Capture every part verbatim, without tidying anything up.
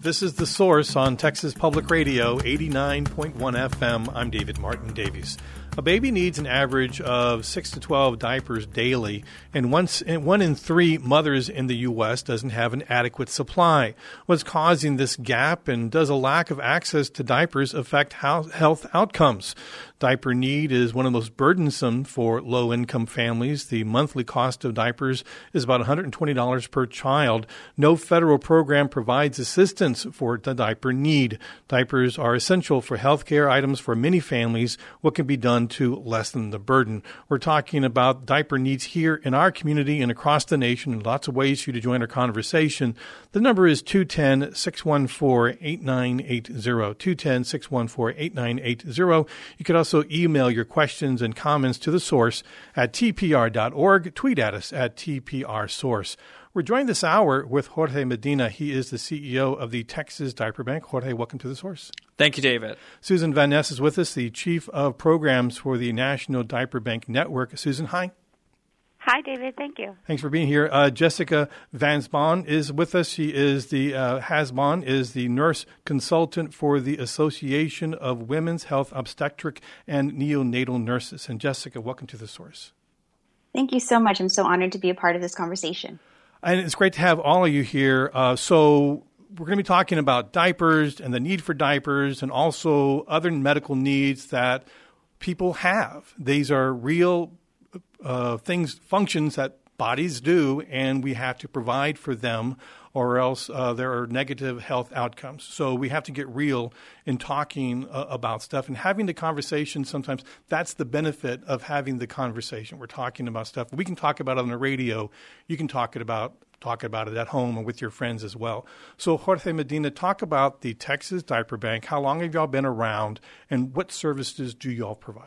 This is The Source on Texas Public Radio, eighty-nine point one F M. I'm David Martin Davies. A baby needs an average of six to twelve diapers daily, and once, one in three mothers in the U S doesn't have an adequate supply. What's causing this gap, and does a lack of access to diapers affect health outcomes? Diaper need is one of the most burdensome for low-income families. The monthly cost of diapers is about one hundred twenty dollars per child. No federal program provides assistance for the diaper need. Diapers are essential for health care items for many families. What can be done to lessen the burden? We're talking about diaper needs here in our community and across the nation, and lots of ways for you to join our conversation. The number is two one zero, six one four, eight nine eight zero, two one zero, six one four, eight nine eight zero. You can also email your questions and comments to The Source at T P R dot org. Tweet at us at T P R Source. We're joined this hour with Jorge Medina. He is the C E O of the Texas Diaper Bank. Jorge, welcome to The Source. Thank you, David. Susan Van Ness is with us, the Chief of Programs for the National Diaper Bank Network. Susan, hi. Hi, David. Thank you. Thanks for being here. Uh, Jessica Vansbon is with us. She is the, uh, Hasbon is the nurse consultant for the Association of Women's Health Obstetric and Neonatal Nurses. And Jessica, welcome to The Source. Thank you so much. I'm so honored to be a part of this conversation. And it's great to have all of you here. Uh, so we're going to be talking about diapers and the need for diapers and also other medical needs that people have. These are real uh, things, functions that bodies do, and we have to provide for them, or else uh, there are negative health outcomes. So we have to get real in talking uh, about stuff and having the conversation. Sometimes that's the benefit of having the conversation. We're talking about stuff. We can talk about it on the radio. You can talk it about talk about it at home and with your friends as well. So Jorge Medina, talk about the Texas Diaper Bank. How long have y'all been around, and what services do y'all provide?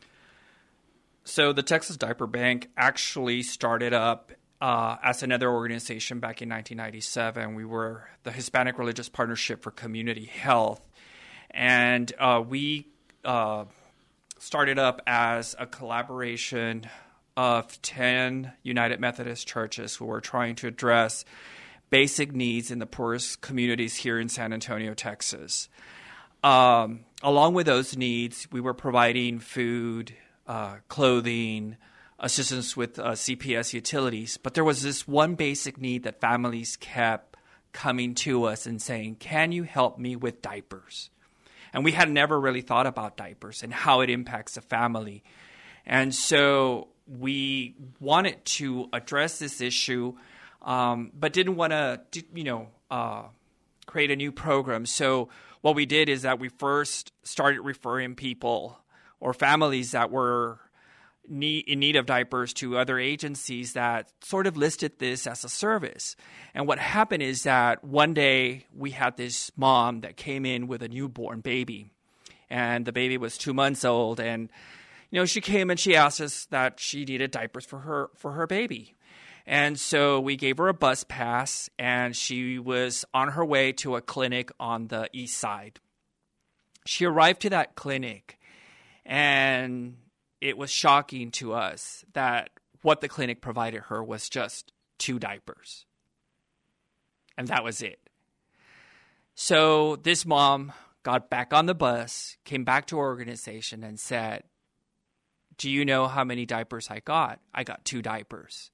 So the Texas Diaper Bank actually started up uh, as another organization back in nineteen ninety-seven. We were the Hispanic Religious Partnership for Community Health. And uh, we uh, started up as a collaboration of ten United Methodist churches who were trying to address basic needs in the poorest communities here in San Antonio, Texas. Um, along with those needs, we were providing food, Uh, clothing, assistance with uh, C P S utilities. But there was this one basic need that families kept coming to us and saying, can you help me with diapers? And we had never really thought about diapers and how it impacts a family. And so we wanted to address this issue, um, but didn't want to, you know, uh, create a new program. So what we did is that we first started referring people or families that were need, in need of diapers to other agencies that sort of listed this as a service. And what happened is that one day we had this mom that came in with a newborn baby, and the baby was two months old. And, you know, she came and she asked us that she needed diapers for her, for her baby. And so we gave her a bus pass, and she was on her way to a clinic on the east side. She arrived to that clinic, and it was shocking to us that what the clinic provided her was just two diapers. And that was it. So this mom got back on the bus, came back to our organization and said, do you know how many diapers I got? I got two diapers.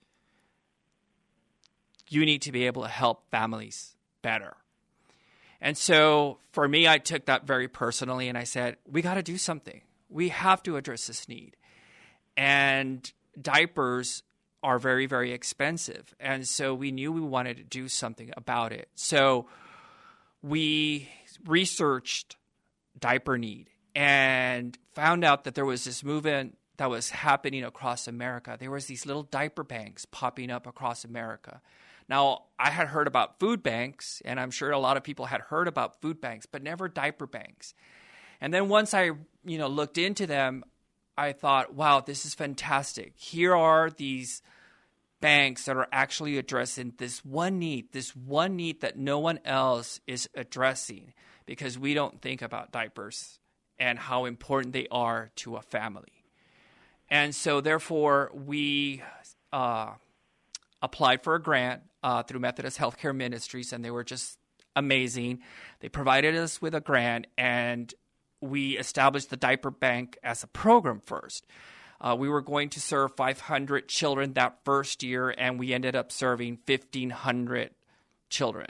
You need to be able to help families better. And so for me, I took that very personally, and I said, we got to do something. We have to address this need. And diapers are very, very expensive. And so we knew we wanted to do something about it. So we researched diaper need and found out that there was this movement that was happening across America. There was these little diaper banks popping up across America. Now, I had heard about food banks, and I'm sure a lot of people had heard about food banks, but never diaper banks. And then once I, you know, looked into them, I thought, wow, this is fantastic. Here are these banks that are actually addressing this one need, this one need that no one else is addressing, because we don't think about diapers and how important they are to a family. And so therefore, we uh, applied for a grant uh, through Methodist Healthcare Ministries, and they were just amazing. They provided us with a grant, and we established the diaper bank as a program first. Uh, we were going to serve five hundred children that first year, and we ended up serving fifteen hundred children.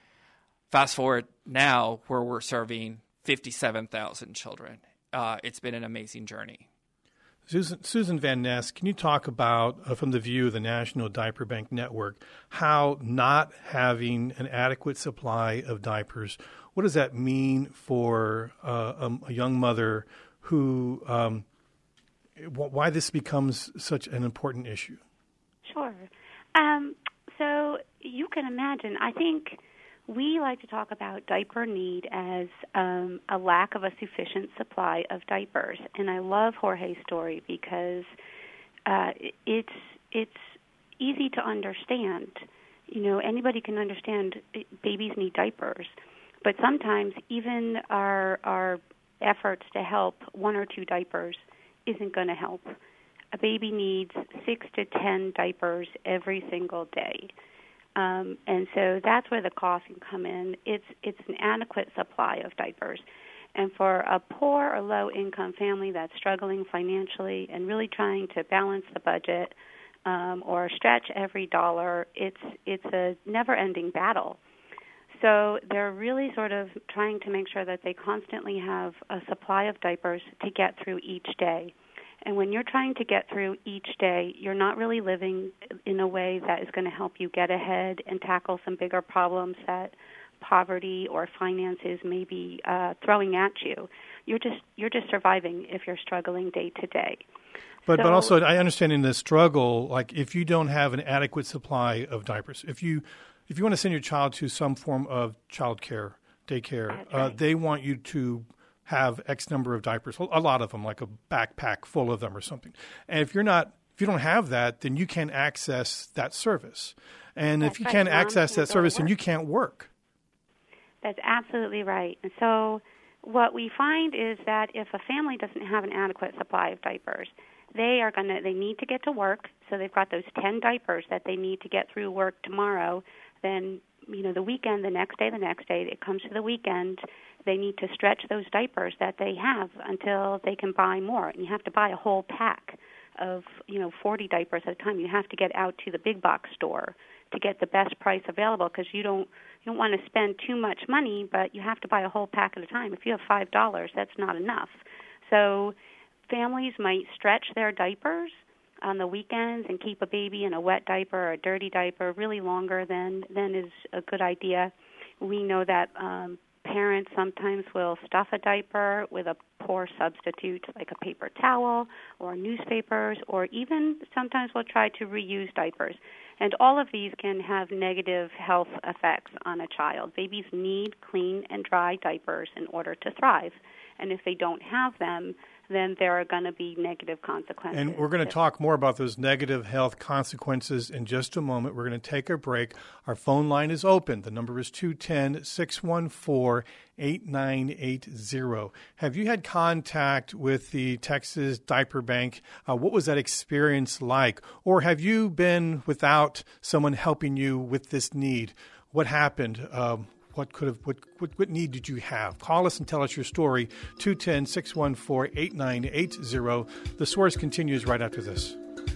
Fast forward now, where we're serving fifty-seven thousand children. Uh, it's been an amazing journey. Susan, Susan Van Ness, can you talk about, uh, from the view of the National Diaper Bank Network, how not having an adequate supply of diapers, what does that mean for uh, a, a young mother who, um, why this becomes such an important issue? Sure. Um, so you can imagine, I think we like to talk about diaper need as um, a lack of a sufficient supply of diapers. And I love Jorge's story because uh, it's it's easy to understand. You know, anybody can understand babies need diapers. But sometimes even our our efforts to help one or two diapers isn't going to help. A baby needs six to ten diapers every single day. Um, and so that's where the cost can come in. It's it's an adequate supply of diapers. And for a poor or low-income family that's struggling financially and really trying to balance the budget um, or stretch every dollar, it's it's a never-ending battle. So they're really sort of trying to make sure that they constantly have a supply of diapers to get through each day. And when you're trying to get through each day, you're not really living in a way that is going to help you get ahead and tackle some bigger problems that poverty or finances may be uh, throwing at you. You're just you're just surviving if you're struggling day to day. But so, but also, I understand in the struggle, like if you don't have an adequate supply of diapers, if you if you want to send your child to some form of child care, daycare, right. uh, they want you to have X number of diapers, a lot of them, like a backpack full of them or something. And if you're not, if you don't have that, then you can't access that service. And That's if you right. can't Mom access can't that service, go to then you work. can't work. That's absolutely right. And so what we find is that if a family doesn't have an adequate supply of diapers, they are going to, they need to get to work. So they've got those ten diapers that they need to get through work tomorrow. Then, you know, the weekend, the next day, the next day, it comes to the weekend, they need to stretch those diapers that they have until they can buy more. And you have to buy a whole pack of, you know, forty diapers at a time. You have to get out to the big box store to get the best price available because you don't you don't want to spend too much money, but you have to buy a whole pack at a time. If you have five dollars, that's not enough. So families might stretch their diapers on the weekends and keep a baby in a wet diaper or a dirty diaper really longer than, than is a good idea. We know that um, parents sometimes will stuff a diaper with a poor substitute like a paper towel or newspapers, or even sometimes we'll try to reuse diapers. And all of these can have negative health effects on a child. Babies need clean and dry diapers in order to thrive. And if they don't have them, then there are going to be negative consequences. And we're going to talk more about those negative health consequences in just a moment. We're going to take a break. Our phone line is open. The number is two one zero, six one four, eight nine eight zero. Have you had contact with the Texas Diaper Bank? Uh, what was that experience like? Or have you been without someone helping you with this need? What happened? Um, What could have? What, what what need did you have? Call us and tell us your story. two one zero, six one four, eight nine eight zero. The Source continues right after this.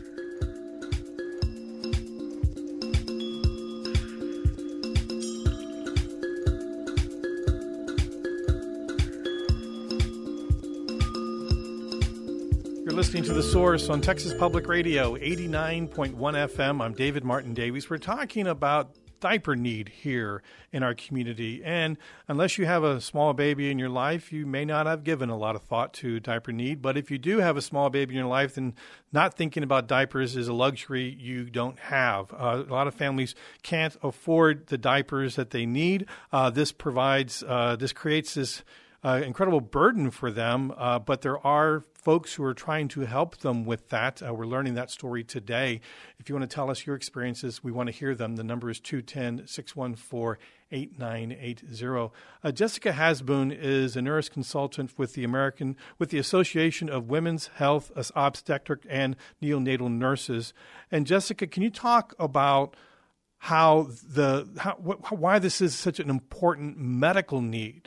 You're listening to The Source on Texas Public Radio, eighty-nine point one F M. I'm David Martin Davies. We're talking about diaper need here in our community. And unless you have a small baby in your life, you may not have given a lot of thought to diaper need. But if you do have a small baby in your life, then not thinking about diapers is a luxury you don't have. Uh, a lot of families can't afford the diapers that they need. Uh, this provides, uh, this creates this Uh, incredible burden for them, uh, but there are folks who are trying to help them with that. Uh, we're learning that story today. If you want to tell us your experiences, we want to hear them. The number is two one zero, six one four, eight nine eight zero. Uh, Jessica Hasboon is a nurse consultant with the American, with the Association of Women's Health, Obstetric, and Neonatal Nurses. And Jessica, can you talk about how the how, wh- why this is such an important medical need.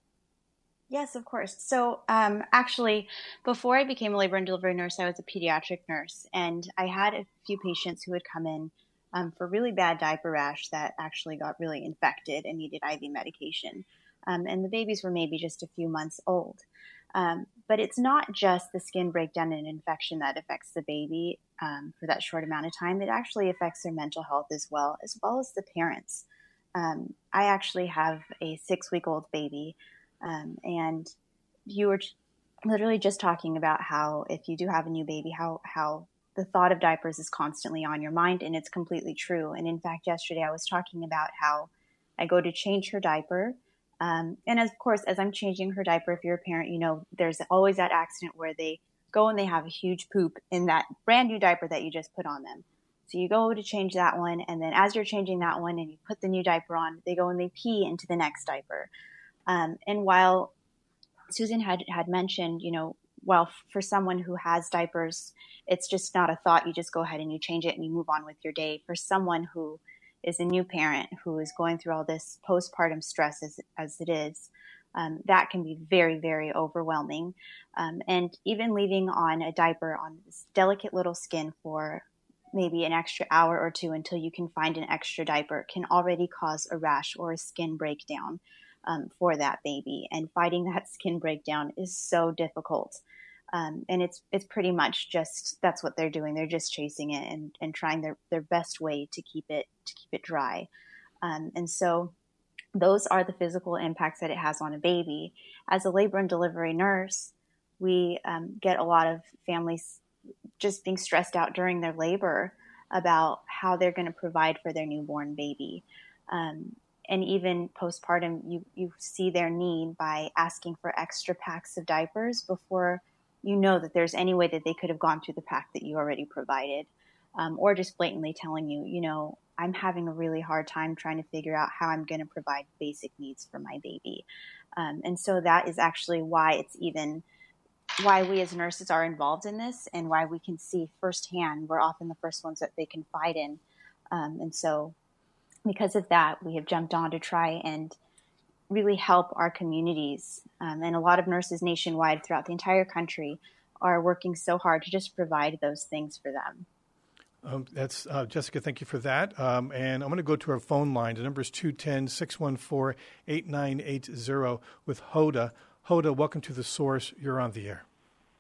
Yes, of course. So um, actually, before I became a labor and delivery nurse, I was a pediatric nurse, and I had a few patients who would come in um, for really bad diaper rash that actually got really infected and needed I V medication. Um, and the babies were maybe just a few months old. Um, but it's not just the skin breakdown and infection that affects the baby um, for that short amount of time. It actually affects their mental health as well, as well as the parents. Um, I actually have a six-week-old baby. Um, and you were literally just talking about how if you do have a new baby, how, how the thought of diapers is constantly on your mind, and it's completely true. And in fact, yesterday I was talking about how I go to change her diaper. Um, and of course, as I'm changing her diaper, if you're a parent, you know, there's always that accident where they go and they have a huge poop in that brand new diaper that you just put on them. So you go to change that one. And then as you're changing that one and you put the new diaper on, they go and they pee into the next diaper. Um, and while Susan had, had mentioned, you know, while for someone who has diapers, it's just not a thought. You just go ahead and you change it and you move on with your day. For someone who is a new parent who is going through all this postpartum stress as, as it is, um, that can be very, very overwhelming. Um, and even leaving on a diaper on this delicate little skin for maybe an extra hour or two until you can find an extra diaper can already cause a rash or a skin breakdown. Um, for that baby, and fighting that skin breakdown is so difficult. Um, and it's it's pretty much just that's what they're doing. They're just chasing it and, and trying their, their best way to keep it to keep it dry. Um, and so those are the physical impacts that it has on a baby. As a labor and delivery nurse, we um, get a lot of families just being stressed out during their labor about how they're going to provide for their newborn baby. Um, And even postpartum, you, you see their need by asking for extra packs of diapers before you know that there's any way that they could have gone through the pack that you already provided. Um, or just blatantly telling you, you know, I'm having a really hard time trying to figure out how I'm going to provide basic needs for my baby. Um, and so that is actually why it's even why we as nurses are involved in this and why we can see firsthand. We're often the first ones that they confide in. Um, and so because of that, we have jumped on to try and really help our communities. Um, and a lot of nurses nationwide throughout the entire country are working so hard to just provide those things for them. Um, that's uh, Jessica, thank you for that. Um, and I'm going to go to our phone line. The number is two one zero, six one four, eight nine eight zero with Hoda. Hoda, welcome to The Source. You're on the air.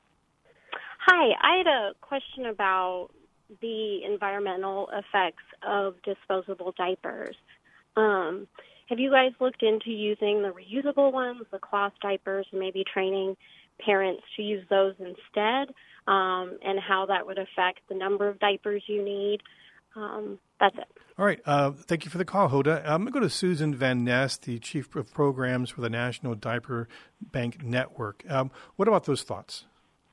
Hi, I had a question about the environmental effects of disposable diapers. Um, have you guys looked into using the reusable ones, the cloth diapers, and maybe training parents to use those instead, um, and how that would affect the number of diapers you need? Um, that's it. All right. Uh, thank you for the call, Hoda. I'm going to go to Susan Van Ness, the Chief of Programs for the National Diaper Bank Network. Um, what about those thoughts?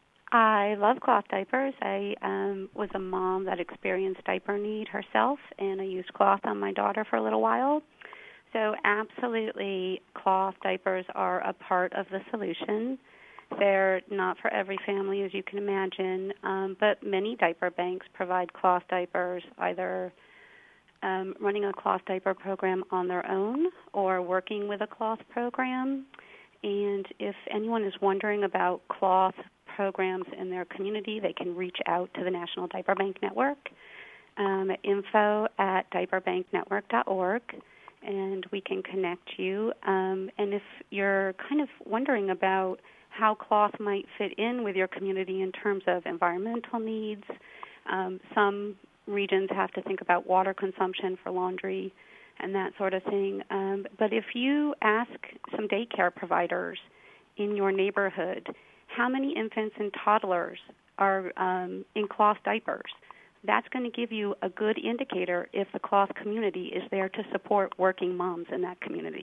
I love cloth diapers. I um, was a mom that experienced diaper need herself, and I used cloth on my daughter for a little while. So absolutely, cloth diapers are a part of the solution. They're not for every family, as you can imagine, um, but many diaper banks provide cloth diapers, either um, running a cloth diaper program on their own or working with a cloth program. And if anyone is wondering about cloth programs in their community, they can reach out to the National Diaper Bank Network, um, at info at diaper bank network dot org, and we can connect you. Um, and if you're kind of wondering about how cloth might fit in with your community in terms of environmental needs, um, some regions have to think about water consumption for laundry and that sort of thing. Um, but if you ask some daycare providers in your neighborhood how many infants and toddlers are um, in cloth diapers, that's going to give you a good indicator if the cloth community is there to support working moms in that community.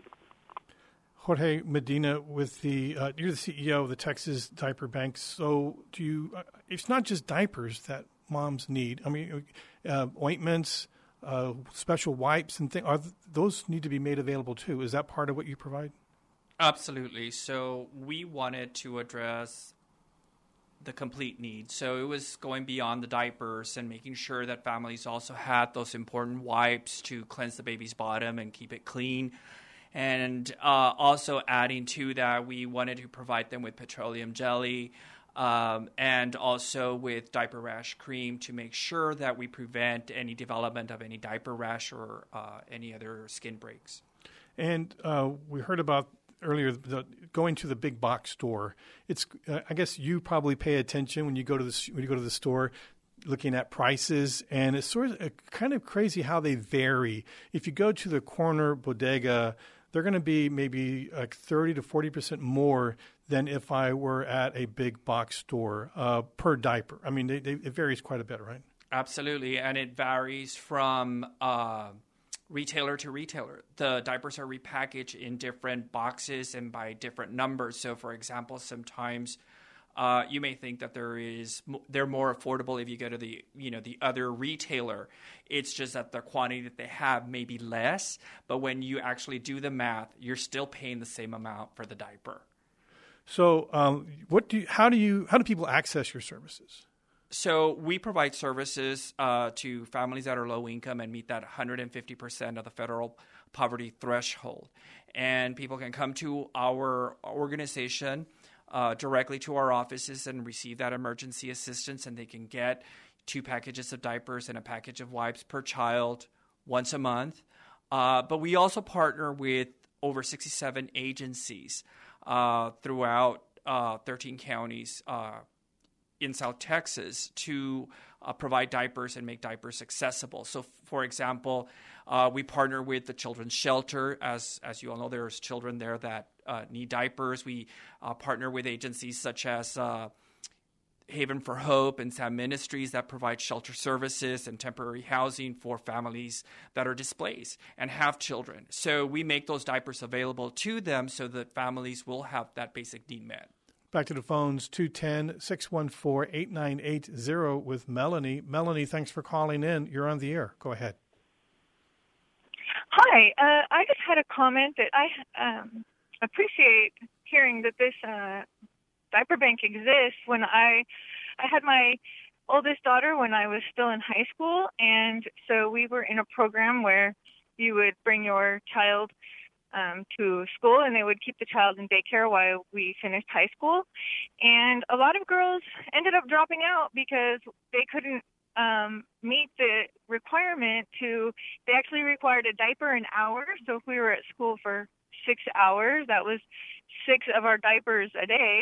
Jorge Medina, with the uh, you're the C E O of the Texas Diaper Bank. So, do you? Uh, it's not just diapers that moms need. I mean, uh, ointments, uh, special wipes, and things. Are th- those need to be made available too? Is that part of what you provide? Absolutely. So we wanted to address the complete need. So it was going beyond the diapers and making sure that families also had those important wipes to cleanse the baby's bottom and keep it clean. And uh, also adding to that, we wanted to provide them with petroleum jelly um, and also with diaper rash cream to make sure that we prevent any development of any diaper rash or uh, any other skin breaks. And uh, we heard about earlier the, going to the big box store. It's uh, I guess you probably pay attention when you go to the when you go to the store, looking at prices, and it's sort of uh, kind of crazy how they vary. If you go to the corner bodega, they're going to be maybe like thirty to forty percent more than if I were at a big box store uh, per diaper. I mean, they, they, it varies quite a bit, right? Absolutely, and it varies from Uh, retailer to retailer. The diapers are repackaged in different boxes and by different numbers. So, for example, sometimes uh, you may think that there is they're more affordable if you go to the you know the other retailer. It's just that the quantity that they have may be less, but when you actually do the math, you're still paying the same amount for the diaper. So, um, what do you, how do you how do people access your services? So we provide services uh, to families that are low income and meet that one hundred fifty percent of the federal poverty threshold. And people can come to our organization uh, directly to our offices and receive that emergency assistance, and they can get two packages of diapers and a package of wipes per child once a month. Uh, but we also partner with over sixty-seven agencies uh, throughout uh, thirteen counties uh in South Texas to uh, provide diapers and make diapers accessible. So, f- for example, uh, we partner with the Children's Shelter. As as you all know, there's children there that uh, need diapers. We uh, partner with agencies such as uh, Haven for Hope and Sam Ministries that provide shelter services and temporary housing for families that are displaced and have children. So we make those diapers available to them so that families will have that basic need met. Back to the phones, two one zero, six one four, eight nine eight zero with Melanie. Melanie, thanks for calling in. You're on the air. Go ahead. Hi. Uh, I just had a comment that I um, appreciate hearing that this uh, diaper bank exists. When I, I had my oldest daughter when I was still in high school, and so we were in a program where you would bring your child Um, to school, and they would keep the child in daycare while we finished high school. And a lot of girls ended up dropping out because they couldn't um, meet the requirement to, they actually required a diaper an hour. So if we were at school for six hours, that was six of our diapers a day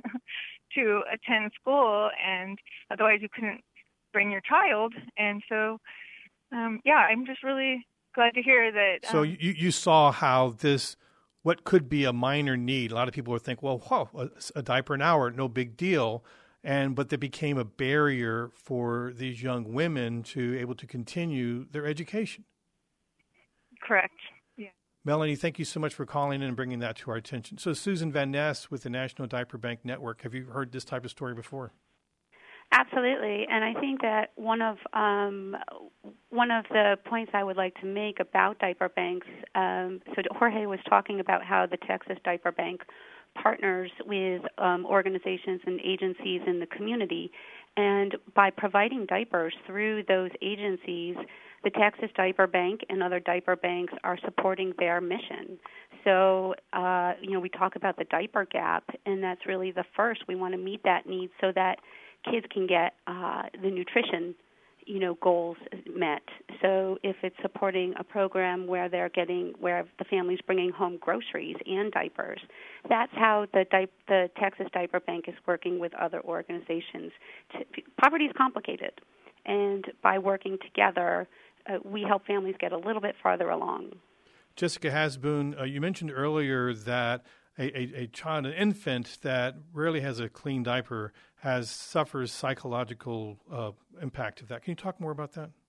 to attend school, and otherwise you couldn't bring your child. And so, um, yeah, I'm just really glad to hear that. Um, so you, you saw how this, what could be a minor need. A lot of people would think, well, whoa, a, a diaper an hour, no big deal. And but that became a barrier for these young women to able to continue their education. Correct. Yeah. Melanie, thank you so much for calling in and bringing that to our attention. So Susan Van Ness with the National Diaper Bank Network. Have you heard this type of story before? Absolutely, and I think that one of um, one of the points I would like to make about diaper banks. Um, so Jorge was talking about how the Texas Diaper Bank partners with um, organizations and agencies in the community, and by providing diapers through those agencies, the Texas Diaper Bank and other diaper banks are supporting their mission. So, uh, you know, we talk about the diaper gap, and that's really the first. We want to meet that need so that kids can get uh, the nutrition, you know, goals met. So if it's supporting a program where they're getting, where the family's bringing home groceries and diapers, that's how the di- the Texas Diaper Bank is working with other organizations. To, poverty is complicated, and by working together, uh, we help families get a little bit farther along. Jessica Hasboon, uh, you mentioned earlier that A, a, a child, an infant that rarely has a clean diaper has suffers psychological uh, impact of that. Can you talk more about that?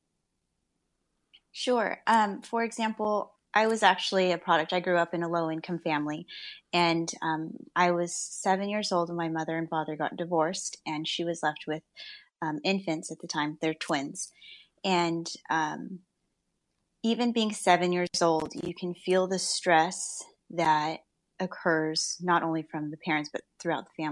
Sure. Um, for example, I was actually a product. I grew up in a low-income family, and um, I was seven years old when my mother and father got divorced, and she was left with um, infants at the time. They're twins. And um, even being seven years old, you can feel the stress that occurs not only from the parents but throughout the family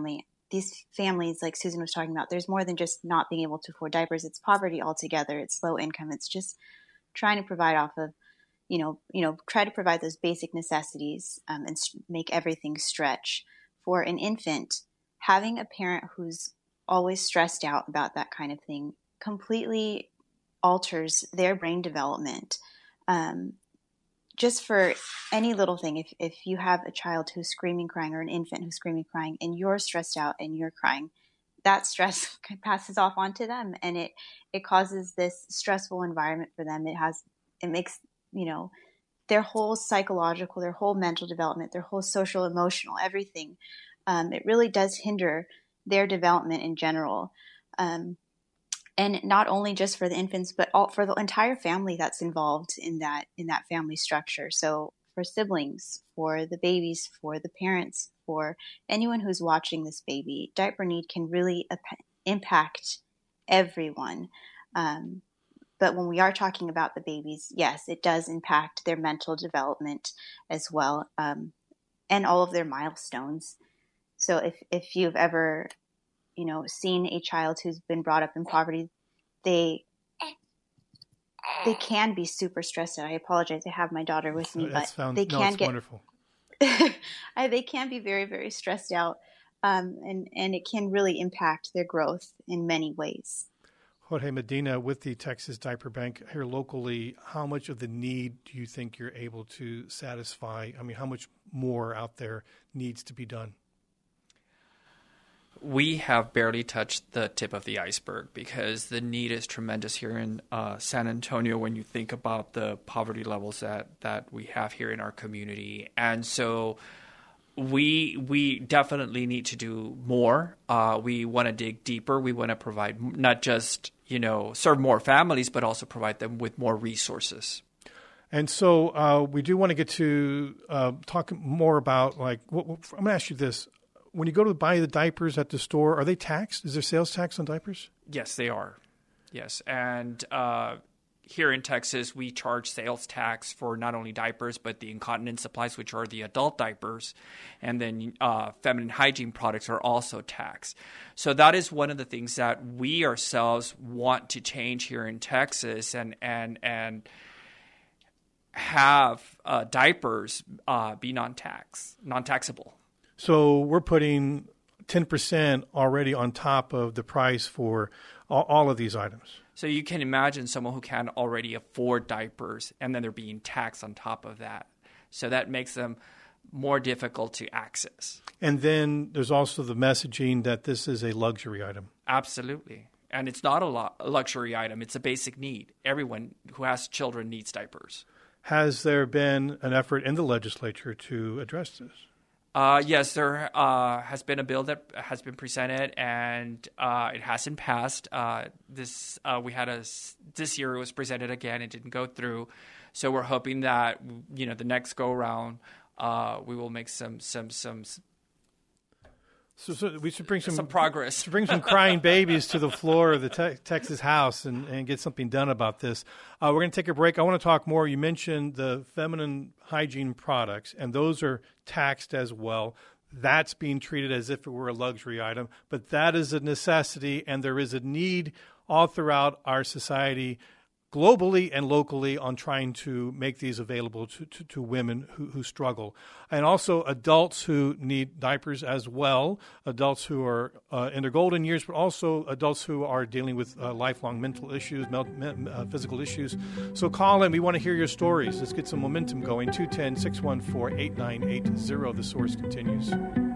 these families, like Susan was talking about, there's more than just not being able to afford diapers. It's poverty altogether. It's low income. It's just trying to provide off of, you know, you know, try to provide those basic necessities um, and st- make everything stretch. For an infant, having a parent who's always stressed out about that kind of thing completely alters their brain development. Um, just for any little thing, if, if you have a child who's screaming, crying, or an infant who's screaming, crying, and you're stressed out and you're crying, that stress passes off onto them, and it, it causes this stressful environment for them. It has, it makes, you know, their whole psychological, their whole mental development, their whole social, emotional, everything. Um, it really does hinder their development in general. Um, and not only just for the infants, but all, for the entire family that's involved in that, in that family structure. So for siblings, for the babies, for the parents, for anyone who's watching this baby, diaper need can really ap- impact everyone. Um, but when we are talking about the babies, yes, it does impact their mental development as well, um, and all of their milestones. So if, if you've ever, you know, seen a child who's been brought up in poverty, they they can be super stressed out. I apologize. I have my daughter with me, that but sounds, they no, can it's get wonderful. they can be very, very stressed out, um, and and it can really impact their growth in many ways. Jorge Medina, with the Texas Diaper Bank here locally, how much of the need do you think you're able to satisfy? I mean, how much more out there needs to be done? We have barely touched the tip of the iceberg because the need is tremendous here in uh, San Antonio when you think about the poverty levels that, that we have here in our community. And so we we definitely need to do more. Uh, we want to dig deeper. We want to provide not just, you know, serve more families, but also provide them with more resources. And so uh, we do want to get to uh, talk more about, like, what, what, I'm going to ask you this. When you go to buy the diapers at the store, are they taxed? Is there sales tax on diapers? Yes, they are. Yes. And uh, here in Texas, we charge sales tax for not only diapers, but the incontinence supplies, which are the adult diapers. And then uh, feminine hygiene products are also taxed. So that is one of the things that we ourselves want to change here in Texas and and and have uh, diapers uh, be non-tax, non-taxable. So we're putting ten percent already on top of the price for all, all of these items. So you can imagine someone who can already afford diapers, and then they're being taxed on top of that. So that makes them more difficult to access. And then there's also the messaging that this is a luxury item. Absolutely. And it's not a, lo- a luxury item. It's a basic need. Everyone who has children needs diapers. Has there been an effort in the legislature to address this? Uh, yes, there uh, has been a bill that has been presented, and uh, it hasn't passed. Uh, this uh, we had a this year it was presented again. It didn't go through, so we're hoping that, you know, the next go around uh, we will make some some some. So, so we should bring some, some progress. To bring some crying babies to the floor of the te- Texas House and, and get something done about this. Uh, we're going to take a break. I want to talk more. You mentioned the feminine hygiene products, and those are taxed as well. That's being treated as if it were a luxury item, but that is a necessity, and there is a need all throughout our society, globally and locally, on trying to make these available to, to, to women who, who struggle. And also adults who need diapers as well, adults who are uh, in their golden years, but also adults who are dealing with uh, lifelong mental issues, mel- me- uh, physical issues. So call in. We want to hear your stories. Let's get some momentum going. two one zero, six one four, eight nine eight zero. The Source continues.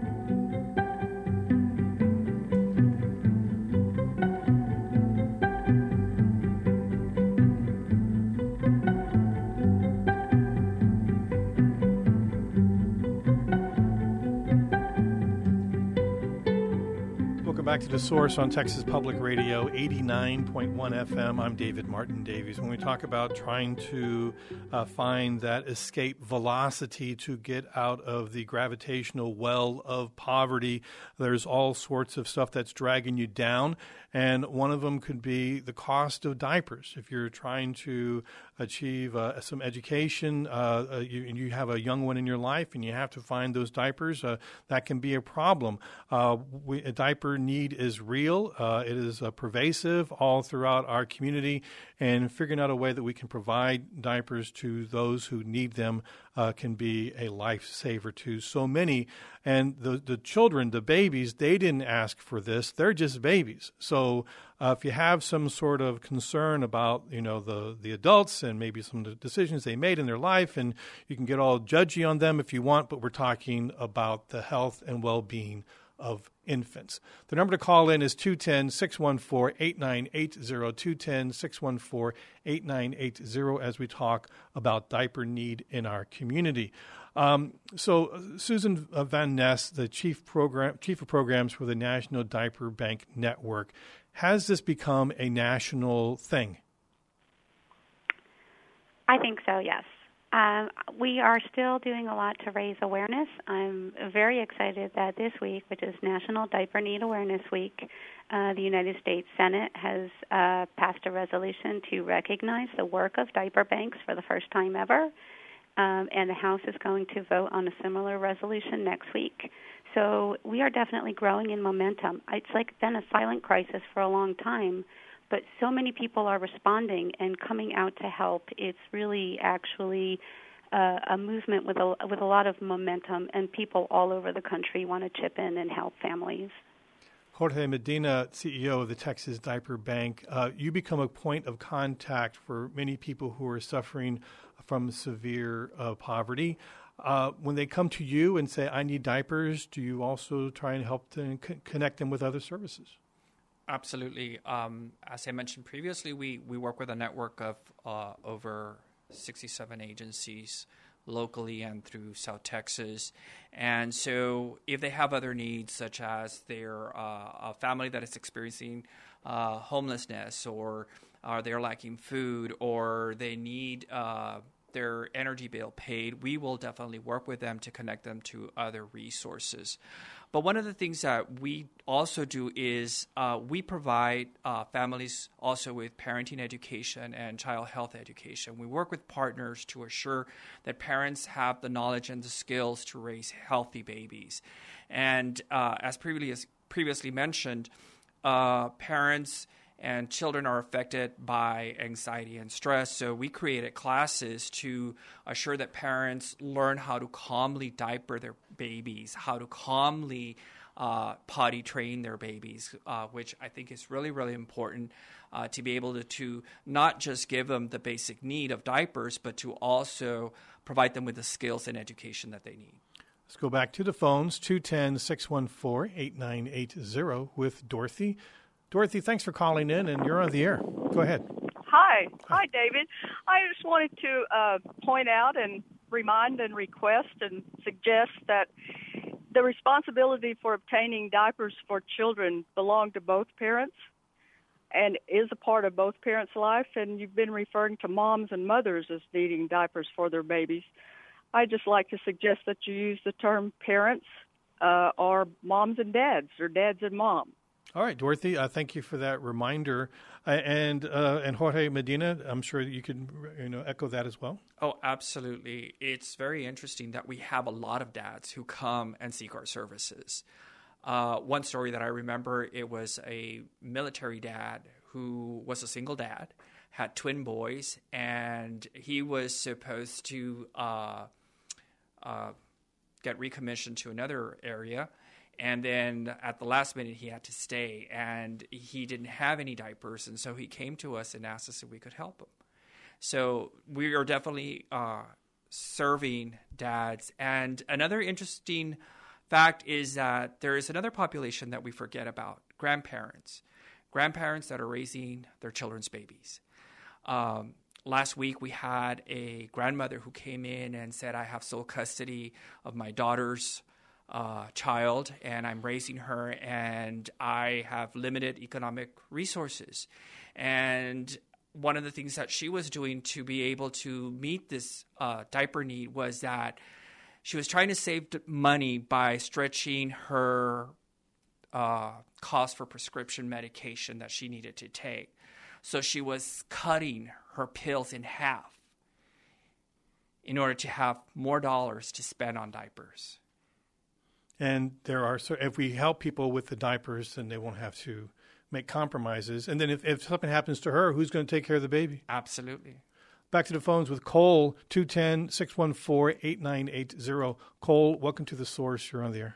Back to The Source on Texas Public Radio, eighty-nine point one F M. I'm David Martin Davies. When we talk about trying to uh, find that escape velocity to get out of the gravitational well of poverty, there's all sorts of stuff that's dragging you down. And one of them could be the cost of diapers. If you're trying to achieve uh, some education, uh, uh, you, and you have a young one in your life, and you have to find those diapers, uh, that can be a problem. Uh, we, a diaper need is real. Uh, it is uh, pervasive all throughout our community, and figuring out a way that we can provide diapers to those who need them uh, can be a lifesaver to so many. And the the children, the babies, they didn't ask for this. They're just babies. So uh, if you have some sort of concern about, you know, the, the adults and maybe some of the decisions they made in their life, and you can get all judgy on them if you want, but we're talking about the health and well-being of infants. The number to call in is two one zero, six one four, eight nine eight zero, two one zero, six one four, eight nine eight zero, as we talk about diaper need in our community. Um, so uh, Susan Van Ness, the chief program chief of programs for the National Diaper Bank Network, has this become a national thing? I think so, yes. Um, we are still doing a lot to raise awareness. I'm very excited that this week, which is National Diaper Need Awareness Week, uh, the United States Senate has uh, passed a resolution to recognize the work of diaper banks for the first time ever, um, and the House is going to vote on a similar resolution next week. So we are definitely growing in momentum. It's like been a silent crisis for a long time, but so many people are responding and coming out to help. It's really actually uh, a movement with a, with a lot of momentum, and people all over the country want to chip in and help families. Jorge Medina, C E O of the Texas Diaper Bank, uh, you become a point of contact for many people who are suffering from severe uh, poverty. Uh, when they come to you and say, I need diapers, do you also try and help to c- connect them with other services? Absolutely. Um, as I mentioned previously, we, we work with a network of uh, over sixty-seven agencies locally and through South Texas. And so if they have other needs, such as they're uh, a family that is experiencing uh, homelessness, or are they lacking food, or they need uh, their energy bill paid, we will definitely work with them to connect them to other resources. But one of the things that we also do is uh, we provide uh, families also with parenting education and child health education. We work with partners to assure that parents have the knowledge and the skills to raise healthy babies. And uh, as previously, previously mentioned, uh, parents and children are affected by anxiety and stress. So we created classes to assure that parents learn how to calmly diaper their babies, how to calmly uh, potty train their babies, uh, which I think is really, really important uh, to be able to, to not just give them the basic need of diapers, but to also provide them with the skills and education that they need. Let's go back to the phones, two one zero, six one four, eight nine eight zero with Dorothy. Dorothy, thanks for calling in, and you're on the air. Go ahead. Hi. Hi, David. I just wanted to uh, point out and remind and request and suggest that the responsibility for obtaining diapers for children belong to both parents and is a part of both parents' life, and you've been referring to moms and mothers as needing diapers for their babies. I'd just like to suggest that you use the term parents uh, or moms and dads, or dads and moms. All right, Dorothy, uh, thank you for that reminder. Uh, and uh, and Jorge Medina, I'm sure you can you know echo that as well. Oh, absolutely. It's very interesting that we have a lot of dads who come and seek our services. Uh, one story that I remember, it was a military dad who was a single dad, had twin boys, and he was supposed to uh, uh, get recommissioned to another area. And then at the last minute, he had to stay, and he didn't have any diapers. And so he came to us and asked us if we could help him. So we are definitely uh, serving dads. And another interesting fact is that there is another population that we forget about, grandparents. Grandparents that are raising their children's babies. Um, last week, we had a grandmother who came in and said, I have sole custody of my daughter's Uh, child, and I'm raising her, and I have limited economic resources. And one of the things that she was doing to be able to meet this uh, diaper need was that she was trying to save money by stretching her uh, cost for prescription medication that she needed to take. So she was cutting her pills in half in order to have more dollars to spend on diapers. And there are, so if we help people with the diapers, then they won't have to make compromises. And then if, if something happens to her, who's going to take care of the baby? Absolutely. Back to the phones with Cole, two one zero, six one four, eight nine eight zero. Cole, welcome to The Source. You're on the air.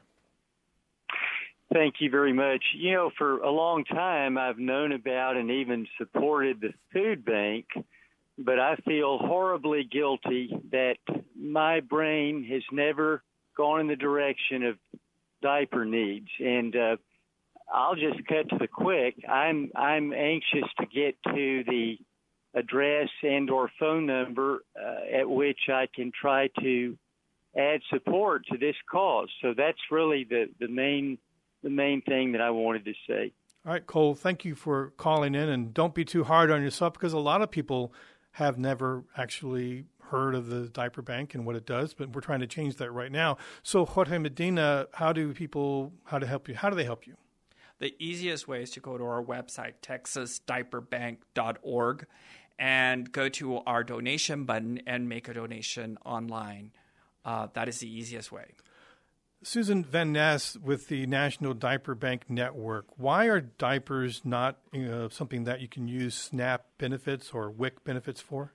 Thank you very much. You know, for a long time, I've known about and even supported the food bank, but I feel horribly guilty that my brain has never gone in the direction of diaper needs. And uh, I'll just cut to the quick. I'm I'm anxious to get to the address and or phone number uh, at which I can try to add support to this cause. So that's really the, the main the main thing that I wanted to say. All right, Cole, thank you for calling in, and don't be too hard on yourself, because a lot of people have never actually heard of the diaper bank and what it does, but we're trying to change that right now. So Jorge Medina, how do people how to help you? How do they help you? The easiest way is to go to our website, texas diaper bank dot org, and go to our donation button and make a donation online. Uh, that is the easiest way. Susan Van Ness with the National Diaper Bank Network. Why are diapers not you know, something that you can use SNAP benefits or W I C benefits for?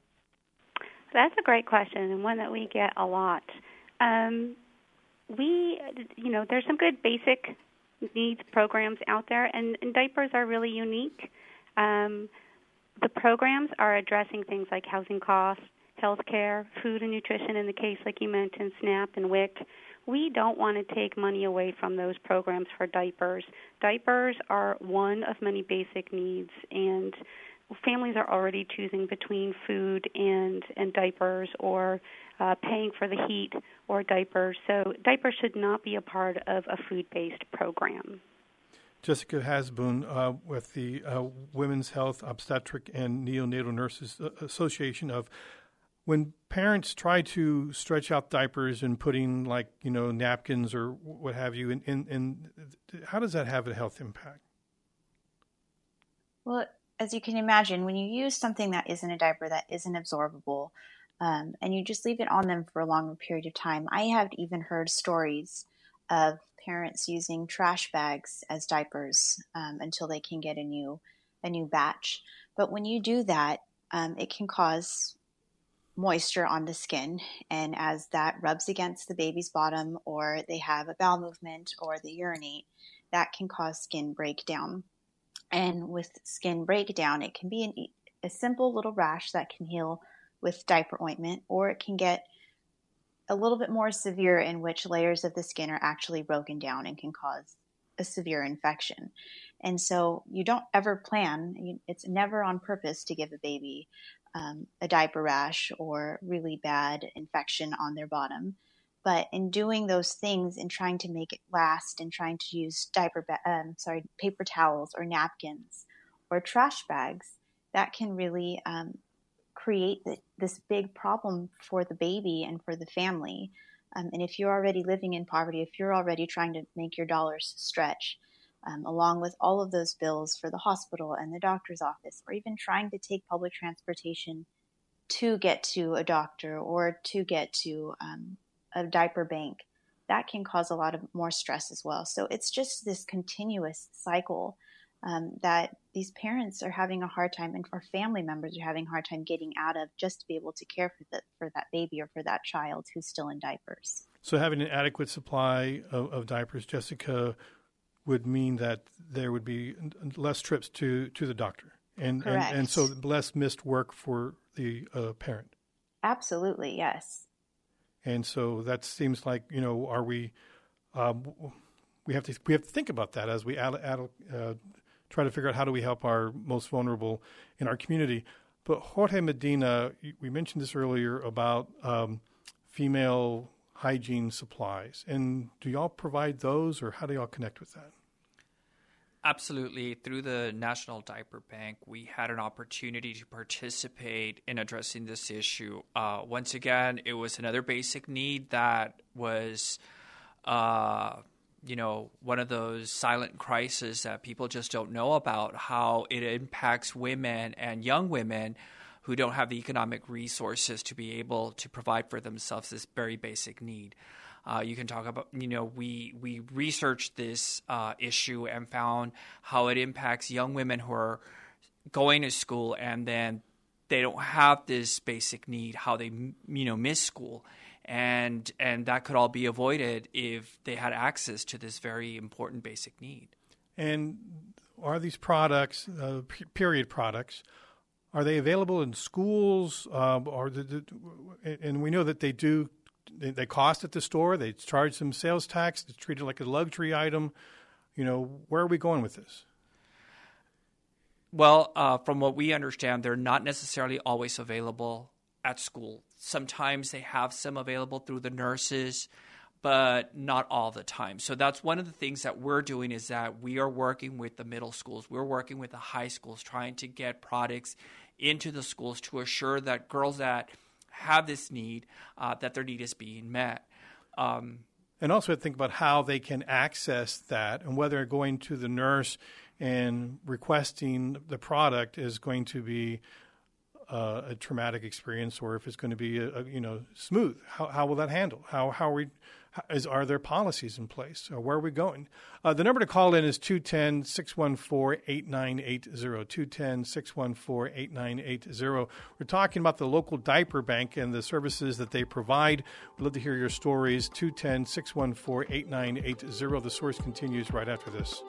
That's a great question, and one that we get a lot. Um, we, you know, there's some good basic needs programs out there, and, and diapers are really unique. Um, the programs are addressing things like housing costs, health care, food and nutrition in the case, like you mentioned, SNAP and W I C. We don't want to take money away from those programs for diapers. Diapers are one of many basic needs, and families are already choosing between food and, and diapers, or uh, paying for the heat or diapers. So diapers should not be a part of a food-based program. Jessica Hasboon uh, with the uh, Women's Health Obstetric and Neonatal Nurses Association of when parents try to stretch out diapers and putting like, you know, napkins or what have you, in, in, in how does that have a health impact? Well, as you can imagine, when you use something that isn't a diaper, that isn't absorbable, um, and you just leave it on them for a longer period of time, I have even heard stories of parents using trash bags as diapers um, until they can get a new a new batch. But when you do that, um, it can cause moisture on the skin, and as that rubs against the baby's bottom, or they have a bowel movement, or they urinate, that can cause skin breakdown. And with skin breakdown, it can be an, a simple little rash that can heal with diaper ointment, or it can get a little bit more severe, in which layers of the skin are actually broken down and can cause a severe infection. And so you don't ever plan, it's never on purpose to give a baby um, a diaper rash or really bad infection on their bottom. But in doing those things and trying to make it last, and trying to use diaper, ba- um, sorry, paper towels or napkins or trash bags, that can really um, create the, this big problem for the baby and for the family. Um, and if you're already living in poverty, if you're already trying to make your dollars stretch, um, along with all of those bills for the hospital and the doctor's office, or even trying to take public transportation to get to a doctor or to get to um, a diaper bank, that can cause a lot of more stress as well. So it's just this continuous cycle um, that these parents are having a hard time, and for family members are having a hard time getting out of, just to be able to care for the, for that baby or for that child who's still in diapers. So having an adequate supply of, of diapers, Jessica, would mean that there would be less trips to, to the doctor, and, and and so less missed work for the uh, parent. Absolutely, yes. And so that seems like, you know, are we um, we have to we have to think about that as we add, add, uh, try to figure out how do we help our most vulnerable in our community. But Jorge Medina, we mentioned this earlier about um, female hygiene supplies, and do y'all provide those, or how do y'all connect with that? Absolutely. Through the National Diaper Bank, we had an opportunity to participate in addressing this issue. Uh, once again, it was another basic need that was uh, you know, one of those silent crises that people just don't know about, how it impacts women and young women who don't have the economic resources to be able to provide for themselves this very basic need. Uh, you can talk about, you know, we we researched this uh, issue and found how it impacts young women who are going to school and then they don't have this basic need, how they, you know, miss school. And and that could all be avoided if they had access to this very important basic need. And are these products, uh, period products, are they available in schools? Um, or the, the, and we know that they do. They, they cost at the store. They charge them sales tax. It's treated like a luxury item. You know, where are we going with this? Well, uh, from what we understand, they're not necessarily always available at school. Sometimes they have some available through the nurses, but not all the time. So that's one of the things that we're doing, is that we are working with the middle schools. We're working with the high schools, trying to get products into the schools to assure that girls that have this need, uh, that their need is being met. Um, and also think about how they can access that, and whether going to the nurse and requesting the product is going to be uh, a traumatic experience, or if it's going to be a, a, you know smooth. How how will that handle? How how are we? How, is are there policies in place? Or where are we going? Uh, the number to call in is two one zero, six one four, eight nine eight zero, two one zero, six one four, eight nine eight zero. We're talking about the local diaper bank and the services that they provide. We'd love to hear your stories. two one zero, six one four, eight nine eight zero. The Source continues right after this.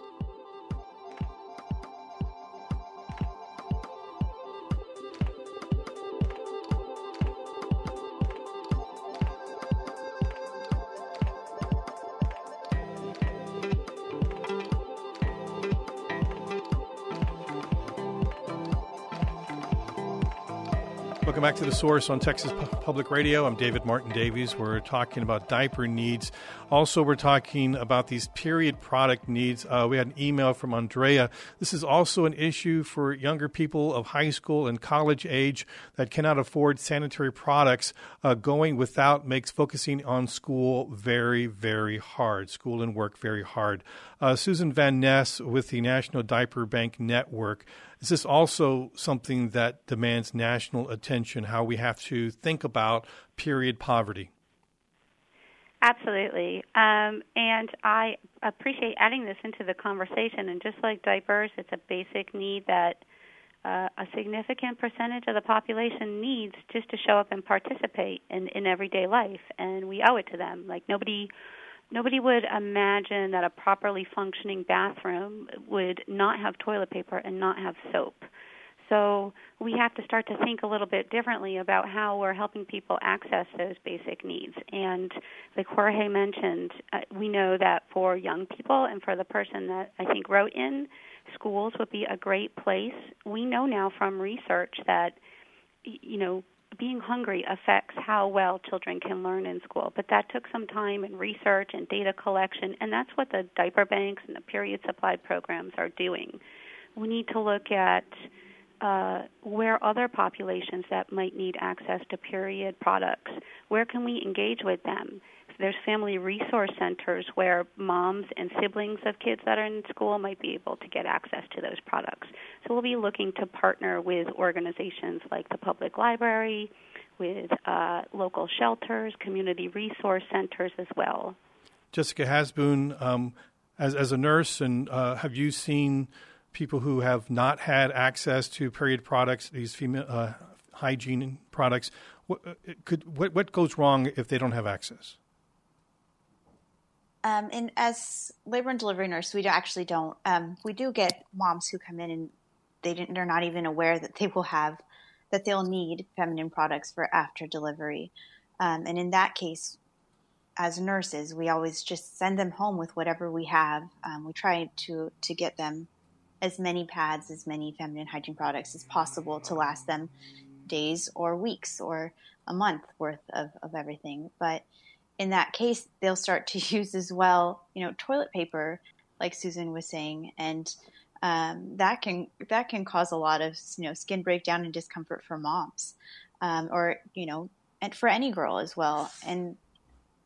Welcome back to The Source on Texas Public Radio. I'm David Martin Davies. We're talking about diaper needs. Also, we're talking about these period product needs. Uh, we had an email from Andrea. This is also an issue for younger people of high school and college age that cannot afford sanitary products. Uh, going without makes focusing on school very, very hard. School and work very hard. Uh, Susan Van Ness with the National Diaper Bank Network. Is this also something that demands national attention, how we have to think about period poverty? Absolutely. Um, and I appreciate adding this into the conversation. And just like diapers, it's a basic need that uh, a significant percentage of the population needs just to show up and participate in, in everyday life. And we owe it to them. Like nobody... Nobody would imagine that a properly functioning bathroom would not have toilet paper and not have soap. So we have to start to think a little bit differently about how we're helping people access those basic needs. And like Jorge mentioned, uh, we know that for young people and for the person that I think wrote in, schools would be a great place. We know now from research that, you know, being hungry affects how well children can learn in school. But that took some time and research and data collection, and that's what the diaper banks and the period supply programs are doing. We need to look at uh, where other populations that might need access to period products, where can we engage with them? There's family resource centers where moms and siblings of kids that are in school might be able to get access to those products. So we'll be looking to partner with organizations like the public library, with uh, local shelters, community resource centers as well. Jessica Hasboon, um, as, as a nurse, and uh, have you seen people who have not had access to period products, these female uh, hygiene products? What, could, what, what goes wrong if they don't have access? Um, and as labor and delivery nurse, we actually don't. Um, we do get moms who come in and they didn't, they're not even aware that they will have, that they'll need feminine products for after delivery. Um, and in that case, as nurses, we always just send them home with whatever we have. Um, we try to to get them as many pads, as many feminine hygiene products as possible to last them days or weeks or a month worth of, of everything. But in that case, they'll start to use as well, you know, toilet paper, like Susan was saying, and um, that can that can cause a lot of, you know, skin breakdown and discomfort for moms, um, or you know, and for any girl as well. And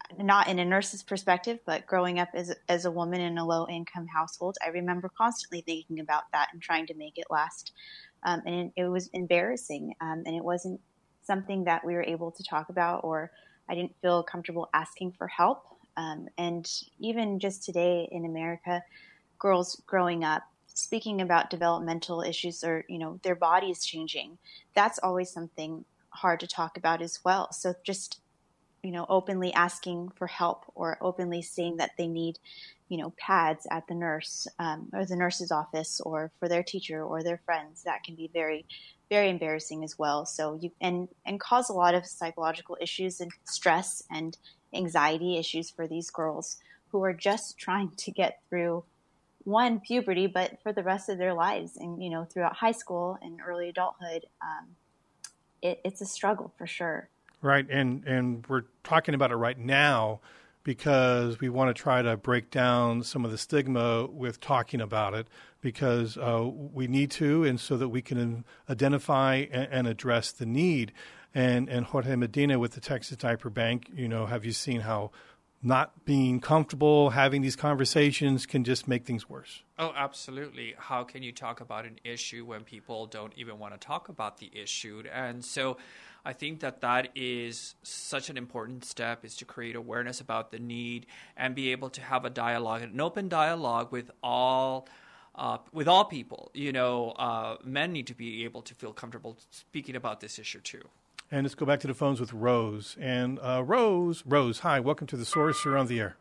not in a nurse's perspective, but growing up as, as a woman in a low-income household, I remember constantly thinking about that and trying to make it last. Um, and it, it was embarrassing, um, and it wasn't something that we were able to talk about, or I didn't feel comfortable asking for help. Um, and even just today in America, girls growing up, speaking about developmental issues or, you know, their bodies changing, that's always something hard to talk about as well. So just, you know, openly asking for help or openly saying that they need, you know, pads at the nurse um, or the nurse's office or for their teacher or their friends, that can be very, very embarrassing as well. So you and and cause a lot of psychological issues and stress and anxiety issues for these girls who are just trying to get through one puberty, but for the rest of their lives and, you know, throughout high school and early adulthood, um, it, it's a struggle for sure. Right. And, and we're talking about it right now because we want to try to break down some of the stigma with talking about it because uh, we need to, and so that we can identify and, and address the need. And, and Jorge Medina with the Texas Diaper Bank, you know, have you seen how not being comfortable having these conversations can just make things worse? Oh, absolutely. How can you talk about an issue when people don't even want to talk about the issue? And so I think that that is such an important step, is to create awareness about the need and be able to have a dialogue, an open dialogue with all uh, with all people. You know, uh, men need to be able to feel comfortable speaking about this issue too. And let's go back to the phones with Rose. And uh, Rose, Rose, hi, welcome to The Source. You're on the air.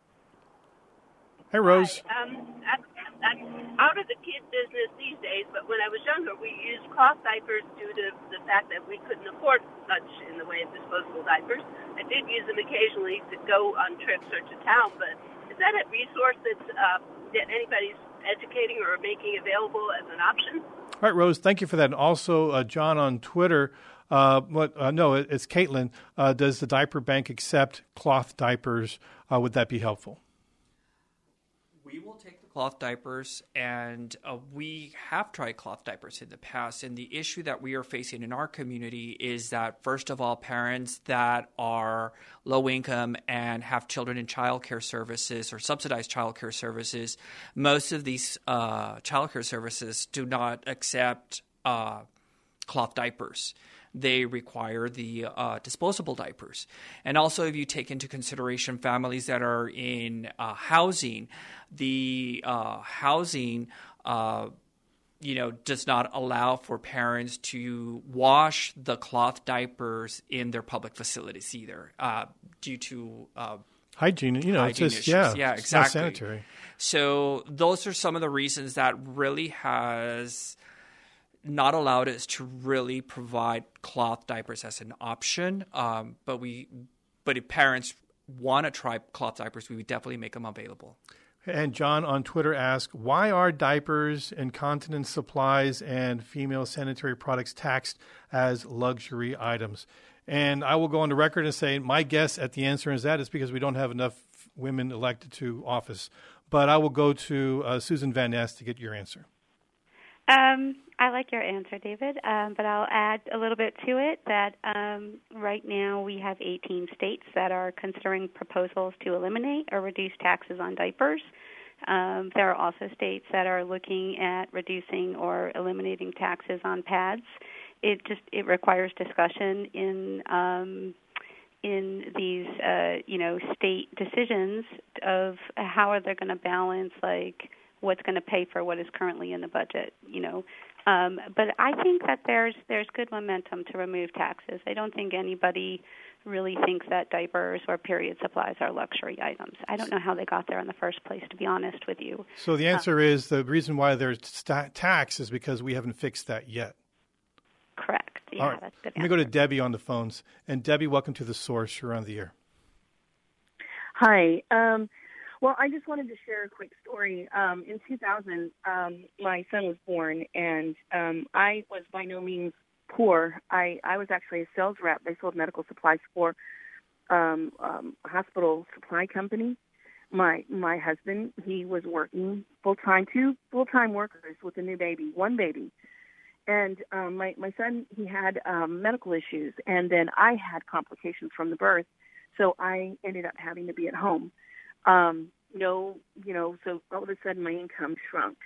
Hey, Rose. Hi. Um, I'm, I'm out of the kid business these days, but when I was younger, we used cloth diapers due to the fact that we couldn't afford much in the way of disposable diapers. I did use them occasionally to go on trips or to town, but is that a resource that's, uh, that anybody's educating or making available as an option? All right, Rose, thank you for that. And also, uh, John on Twitter, Uh, what, uh, no, it's Caitlin. Uh, does the diaper bank accept cloth diapers? Uh, would that be helpful? We will take the cloth diapers, and uh, we have tried cloth diapers in the past. And the issue that we are facing in our community is that, first of all, parents that are low income and have children in child care services or subsidized child care services, most of these uh, child care services do not accept uh, cloth diapers. They require the uh, disposable diapers. And also, if you take into consideration families that are in uh, housing, the uh, housing, uh, you know, does not allow for parents to wash the cloth diapers in their public facilities either, uh, due to uh, hygiene. You know, hygiene it's just, issues. yeah, yeah, it's exactly. not sanitary. So those are some of the reasons that really has not allowed us to really provide cloth diapers as an option. Um, but we, but if parents want to try cloth diapers, we would definitely make them available. And John on Twitter asked, why are diapers, incontinence supplies, and female sanitary products taxed as luxury items? And I will go on the record and say my guess at the answer is that is because we don't have enough women elected to office. But I will go to uh, Susan Van Ness to get your answer. Um, I like your answer, David, um, but I'll add a little bit to it that um, right now we have eighteen states that are considering proposals to eliminate or reduce taxes on diapers. Um, there are also states that are looking at reducing or eliminating taxes on pads. It just it requires discussion in um, in these uh, you know state decisions of how are they going to balance like what's going to pay for what is currently in the budget, you know. Um, but I think that there's there's good momentum to remove taxes. I don't think anybody really thinks that diapers or period supplies are luxury items. I don't know how they got there in the first place, to be honest with you. So the answer um, is the reason why there's st- tax is because we haven't fixed that yet. Correct. Yeah, All right. That's a good Let me answer. go to Debbie on the phones. And Debbie, welcome to The Source. You're on the air. Hi. Um, well, I just wanted to share a quick story. Um, in two thousand, um, my son was born, and um, I was by no means poor. I, I was actually a sales rep. I sold medical supplies for um, um, a hospital supply company. My my husband, he was working full-time, two full-time workers with a new baby, one baby. And um, my, my son, he had um, medical issues, and then I had complications from the birth. So I ended up having to be at home. Um, no, you know, so all of a sudden my income shrunk.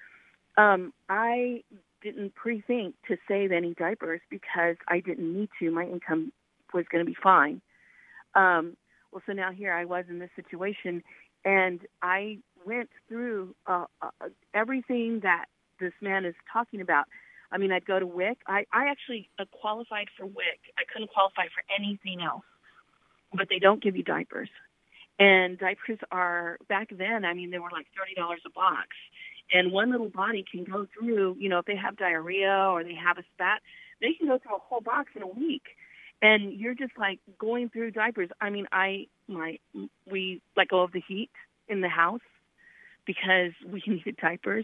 Um, I didn't pre-think to save any diapers because I didn't need to. My income was going to be fine. Um, well, so now here I was in this situation, and I went through uh, uh, everything that this man is talking about. I mean, I'd go to W I C. I, I actually uh, qualified for W I C. I couldn't qualify for anything else, but they don't give you diapers. And diapers are, back then, I mean, they were like thirty dollars a box. And one little body can go through, you know, if they have diarrhea or they have a spat, they can go through a whole box in a week. And you're just like going through diapers. I mean, I, my, we let go of the heat in the house because we needed diapers.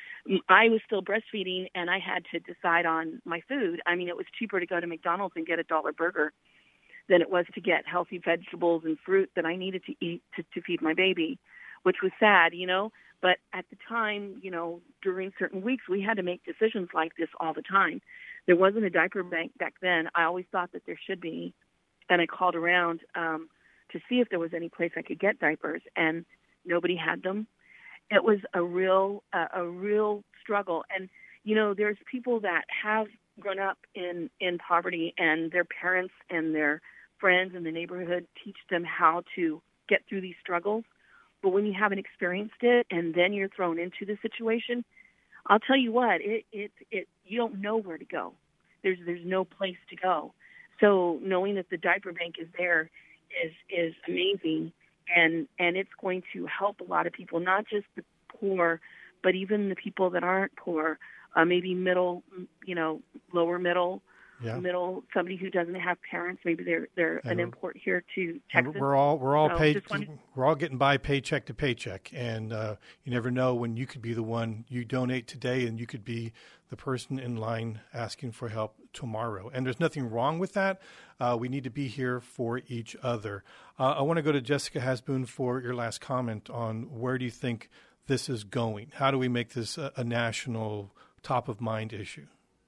I was still breastfeeding, and I had to decide on my food. I mean, it was cheaper to go to McDonald's and get a dollar burger than it was to get healthy vegetables and fruit that I needed to eat to, to feed my baby, which was sad, you know. But at the time, you know, during certain weeks, we had to make decisions like this all the time. There wasn't a diaper bank back then. I always thought that there should be, and I called around um, to see if there was any place I could get diapers, and nobody had them. It was a real, uh, a real struggle. And, you know, there's people that have grown up in, in poverty, and their parents and their friends in the neighborhood teach them how to get through these struggles. But when you haven't experienced it and then you're thrown into the situation, I'll tell you what, it, it, it, you don't know where to go. There's, there's no place to go. So knowing that the diaper bank is there is, is amazing. And, and it's going to help a lot of people, not just the poor, but even the people that aren't poor, uh, maybe middle, you know, lower middle, yeah. middle, somebody who doesn't have parents. Maybe they're they're and an import here to Texas. We're all we're all so paid. Wanted... We're all getting by paycheck to paycheck, and uh, you never know when you could be the one. You donate today, and you could be the person in line asking for help tomorrow. And there's nothing wrong with that. Uh, we need to be here for each other. Uh, I want to go to Jessica Hasboon for your last comment on where do you think this is going? How do we make this a, a national top of mind issue?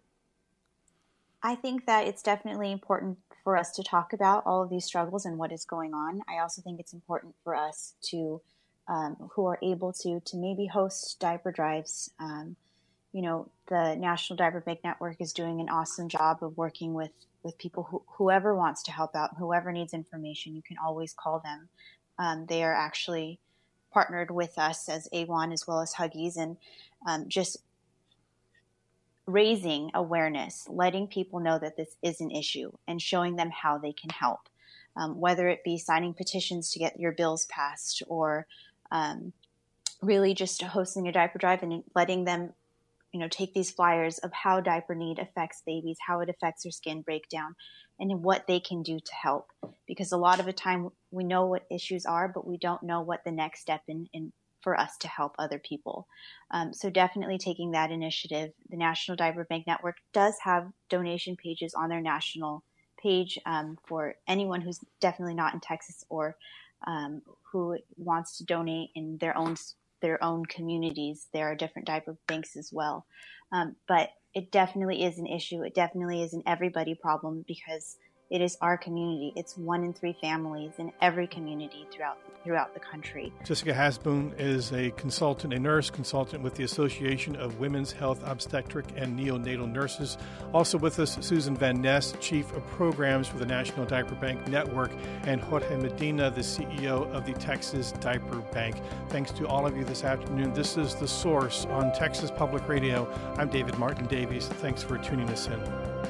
I think that it's definitely important for us to talk about all of these struggles and what is going on. I also think it's important for us to, um, who are able to, to maybe host diaper drives. Um, you know, the National Diaper Bank Network is doing an awesome job of working with, with people who, whoever wants to help out, whoever needs information, you can always call them. Um, they are actually partnered with us as A one as well as Huggies, and um, just raising awareness, letting people know that this is an issue and showing them how they can help, um, whether it be signing petitions to get your bills passed or um, really just hosting a diaper drive and letting them, you know, take these flyers of how diaper need affects babies, how it affects their skin breakdown, and what they can do to help. Because a lot of the time we know what issues are, but we don't know what the next step in, in for us to help other people. Um, so definitely taking that initiative. The National Diaper Bank Network does have donation pages on their national page um, for anyone who's definitely not in Texas or um, who wants to donate in their own their own communities. There are different diaper banks as well. Um, but it definitely is an issue. It definitely is an everybody problem because it is our community. It's one in three families in every community throughout throughout the country. Jessica Hasboon is a consultant, a nurse consultant with the Association of Women's Health Obstetric and Neonatal Nurses. Also with us, Susan Van Ness, Chief of Programs for the National Diaper Bank Network, and Jorge Medina, the C E O of the Texas Diaper Bank. Thanks to all of you this afternoon. This is The Source on Texas Public Radio. I'm David Martin Davies. Thanks for tuning us in.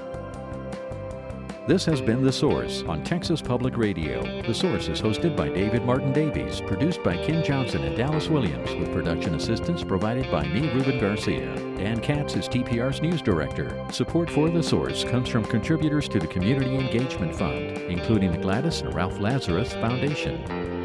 This has been The Source on Texas Public Radio. The Source is hosted by David Martin Davies, produced by Ken Johnson and Dallas Williams, with production assistance provided by me, Ruben Garcia. Dan Katz is T P R's news director. Support for The Source comes from contributors to the Community Engagement Fund, including the Gladys and Ralph Lazarus Foundation.